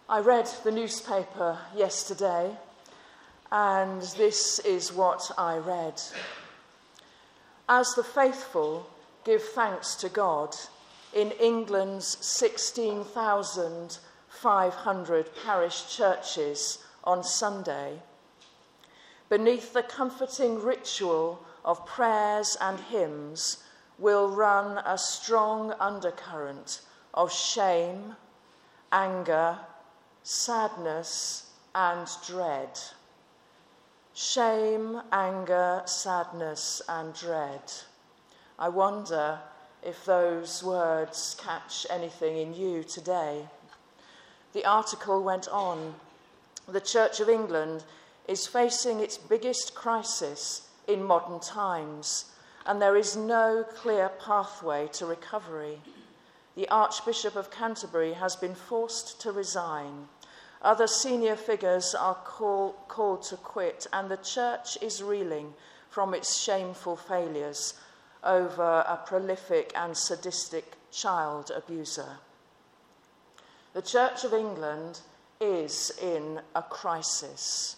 I read the newspaper yesterday, and this is what I read. As the faithful give thanks to God in England's 16,500 parish churches on Sunday, beneath the comforting ritual of prayers and hymns will run a strong undercurrent of shame, anger, sadness, and dread. Shame, anger, sadness, and dread. I wonder if those words catch anything in you today. The article went on. The Church of England is facing its biggest crisis in modern times, and there is no clear pathway to recovery. The Archbishop of Canterbury has been forced to resign. Other senior figures are called to quit, and the Church is reeling from its shameful failures over a prolific and sadistic child abuser. The Church of England is in a crisis,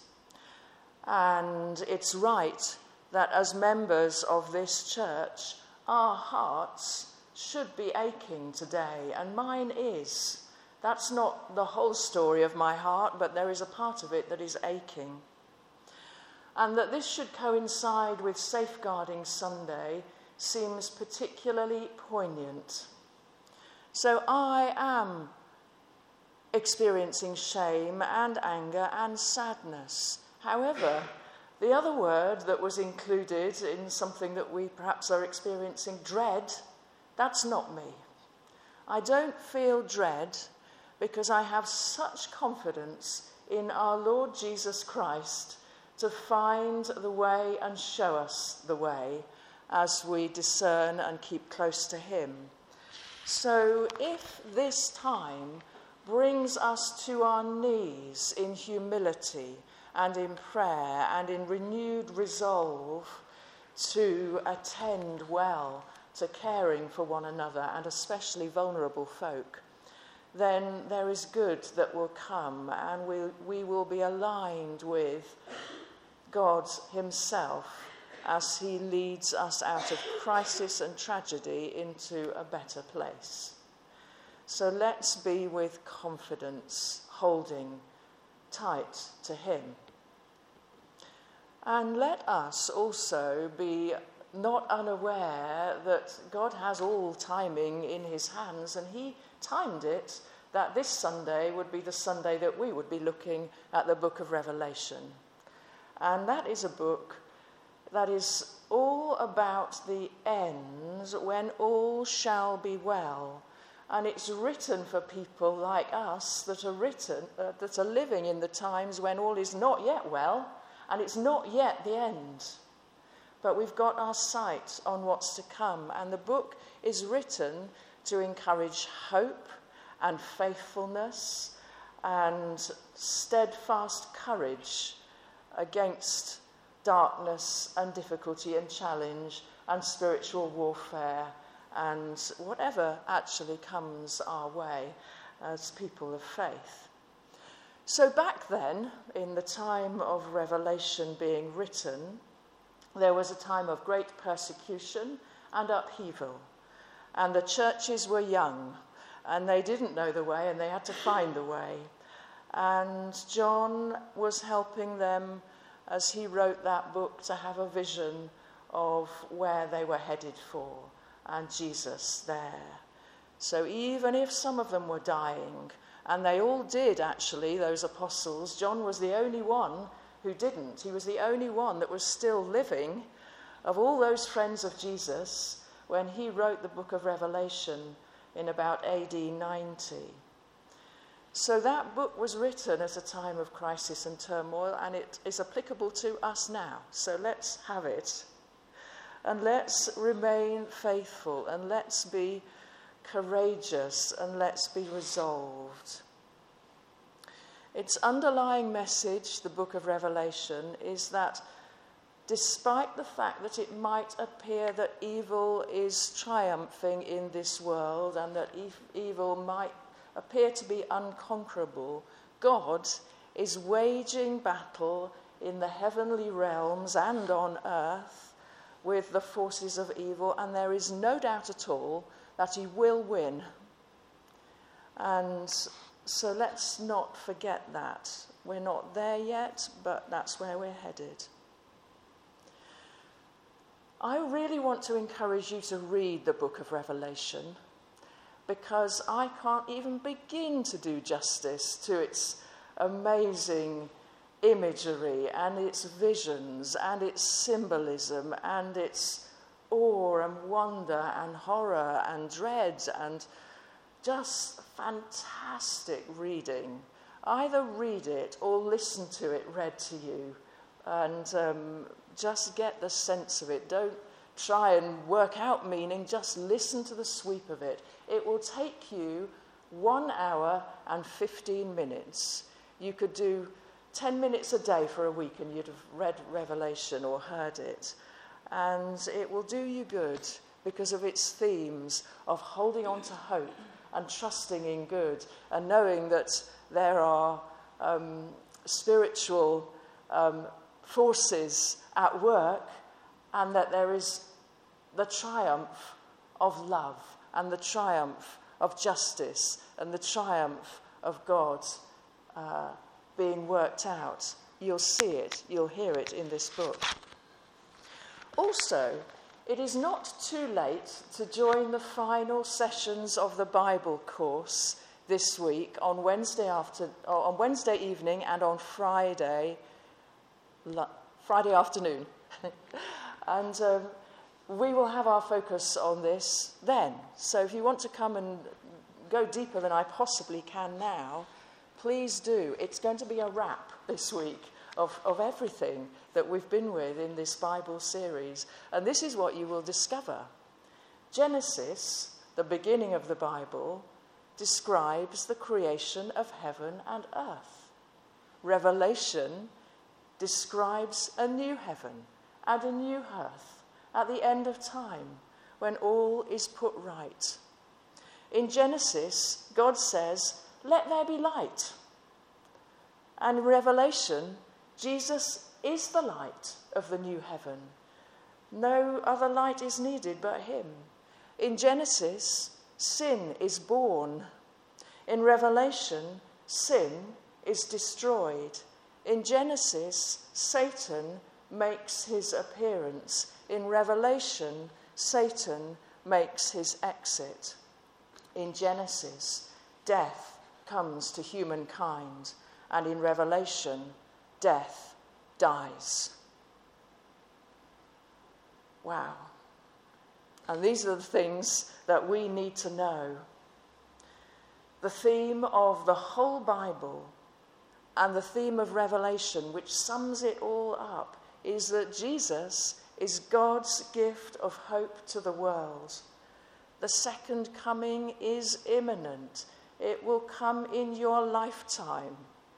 and it's right that as members of this church, our hearts should be aching today, and mine is. That's not the whole story of my heart, but there is a part of it that is aching. And that this should coincide with Safeguarding Sunday seems particularly poignant. So I am experiencing shame and anger and sadness. However, the other word that was included in something that we perhaps are experiencing, dread, that's not me. I don't feel dread because I have such confidence in our Lord Jesus Christ to find the way and show us the way as we discern and keep close to him. So if this time brings us to our knees in humility and in prayer and in renewed resolve to attend well to caring for one another and especially vulnerable folk, then there is good that will come, and we will be aligned with God himself as he leads us out of crisis and tragedy into a better place. So let's be with confidence, holding tight to him. And let us also be not unaware that God has all timing in his hands, and he timed it that this Sunday would be the Sunday that we would be looking at the book of Revelation. And that is a book that is all about the end, when all shall be well. And it's written for people like us that are living in the times when all is not yet well, and it's not yet the end. But we've got our sight on what's to come, and the book is written to encourage hope and faithfulness and steadfast courage against darkness and difficulty and challenge and spiritual warfare and whatever actually comes our way as people of faith. So back then, in the time of Revelation being written, there was a time of great persecution and upheaval. And the churches were young, and they didn't know the way, and they had to find the way. And John was helping them as he wrote that book to have a vision of where they were headed for, and Jesus there. So even if some of them were dying, and they all did actually, those apostles, John was the only one who didn't. He was the only one that was still living of all those friends of Jesus when he wrote the book of Revelation in about AD 90. So that book was written at a time of crisis and turmoil, and it is applicable to us now. So let's have it. And let's remain faithful, and let's be courageous, and let's be resolved. Its underlying message, the book of Revelation, is that despite the fact that it might appear that evil is triumphing in this world and that evil might appear to be unconquerable, God is waging battle in the heavenly realms and on earth with the forces of evil, and there is no doubt at all that he will win. And so let's not forget that. We're not there yet, but that's where we're headed. I really want to encourage you to read the book of Revelation, because I can't even begin to do justice to its amazing imagery and its visions and its symbolism and its awe and wonder and horror and dread and just fantastic reading. Either read it or listen to it read to you, and just get the sense of it. Don't try and work out meaning, just listen to the sweep of it. It will take you 1 hour and 15 minutes. You could do 10 minutes a day for a week and you'd have read Revelation or heard it. And it will do you good because of its themes of holding on to hope and trusting in good and knowing that there are spiritual forces at work, and that there is the triumph of love and the triumph of justice and the triumph of God being worked out. You'll see it, you'll hear it in this book. Also, it is not too late to join the final sessions of the Bible course this week on Wednesday evening and on Friday afternoon. And we will have our focus on this then. So if you want to come and go deeper than I possibly can now, please do. It's going to be a wrap this week of everything that we've been with in this Bible series. And this is what you will discover. Genesis, the beginning of the Bible, describes the creation of heaven and earth. Revelation describes a new heaven and a new earth at the end of time, when all is put right. In Genesis, God says, "Let there be light." And in Revelation, Jesus is the light of the new heaven. No other light is needed but him. In Genesis, sin is born. In Revelation, sin is destroyed. In Genesis, Satan makes his appearance. In Revelation, Satan makes his exit. In Genesis, death comes to humankind, and in Revelation, death dies. Wow. And these are the things that we need to know. The theme of the whole Bible and the theme of Revelation, which sums it all up, is that Jesus is God's gift of hope to the world. The second coming is imminent. It will come in your lifetime.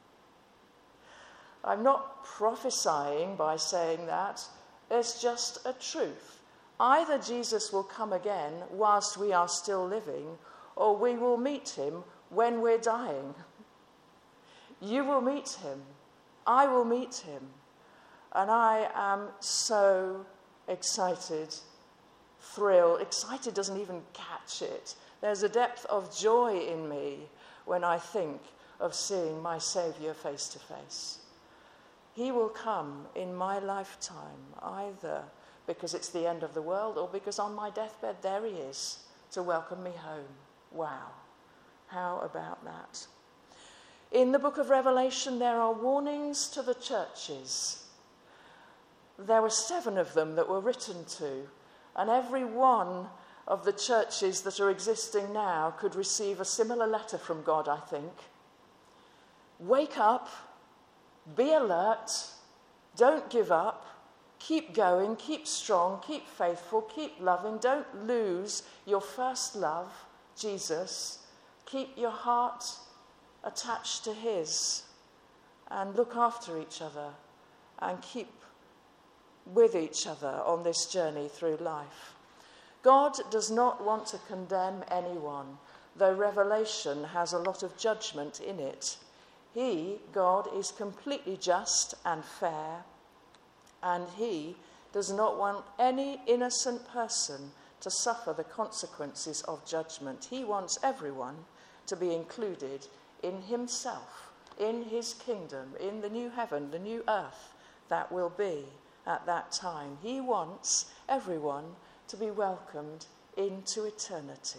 I'm not prophesying by saying that. It's just a truth. Either Jesus will come again whilst we are still living, or we will meet him when we're dying. You will meet him. I will meet him. And I am so excited, thrilled. Excited doesn't even catch it. There's a depth of joy in me when I think of seeing my Saviour face to face. He will come in my lifetime, either because it's the end of the world or because on my deathbed there he is to welcome me home. Wow. How about that? In the book of Revelation, there are warnings to the churches. There were 7 of them that were written to, and every one of the churches that are existing now could receive a similar letter from God, I think. Wake up, be alert, don't give up, keep going, keep strong, keep faithful, keep loving, don't lose your first love, Jesus. Keep your heart attached to his and look after each other and keep with each other on this journey through life. God does not want to condemn anyone, though Revelation has a lot of judgment in it. He, God, is completely just and fair, and he does not want any innocent person to suffer the consequences of judgment. He wants everyone to be included in himself, in his kingdom, in the new heaven, the new earth that will be at that time. He wants everyone to be welcomed into eternity.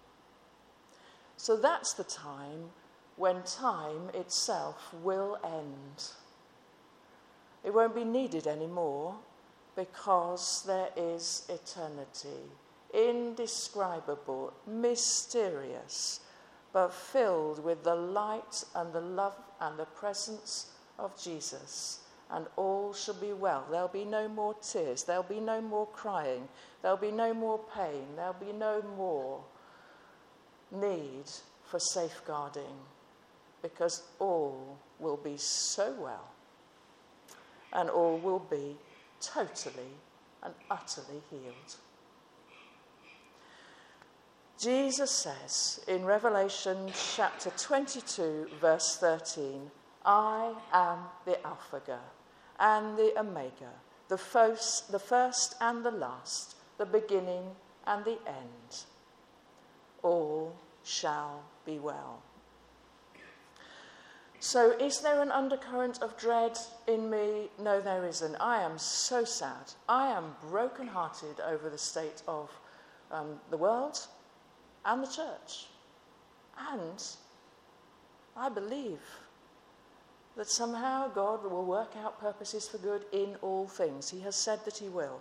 So that's the time when time itself will end. It won't be needed anymore because there is eternity, indescribable, mysterious, but filled with the light and the love and the presence of Jesus. And all shall be well. There'll be no more tears. There'll be no more crying. There'll be no more pain. There'll be no more need for safeguarding, because all will be so well, and all will be totally and utterly healed. Jesus says in Revelation chapter 22, verse 13, I am the Alpha and the Omega, the first and the last, the beginning and the end. All shall be well. So is there an undercurrent of dread in me? No, there isn't. I am so sad. I am brokenhearted over the state of the world and the church. And I believe that somehow God will work out purposes for good in all things. He has said that he will.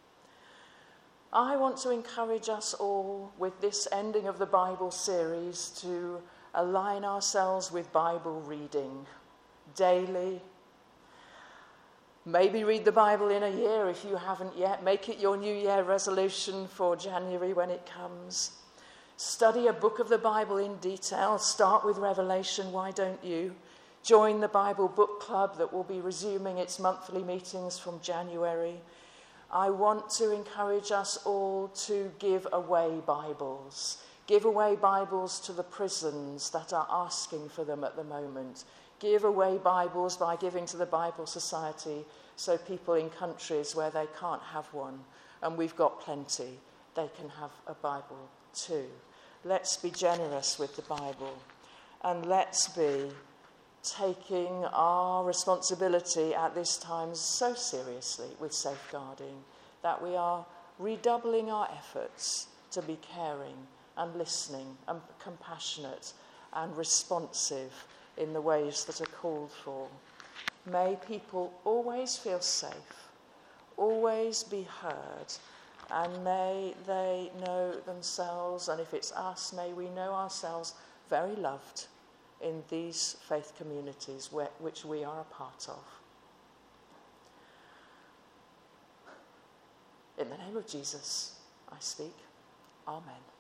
I want to encourage us all with this ending of the Bible series to align ourselves with Bible reading daily. Maybe read the Bible in a year if you haven't yet. Make it your New Year resolution for January when it comes. Study a book of the Bible in detail. Start with Revelation, why don't you? Join the Bible Book Club that will be resuming its monthly meetings from January. I want to encourage us all to give away Bibles. Give away Bibles to the prisons that are asking for them at the moment. Give away Bibles by giving to the Bible Society so people in countries where they can't have one, and we've got plenty, they can have a Bible too. Let's be generous with the Bible, and let's be taking our responsibility at this time so seriously with safeguarding that we are redoubling our efforts to be caring and listening and compassionate and responsive in the ways that are called for. May people always feel safe, always be heard, and may they know themselves, and if it's us, may we know ourselves very loved in these faith communities which we are a part of. In the name of Jesus, I speak. Amen.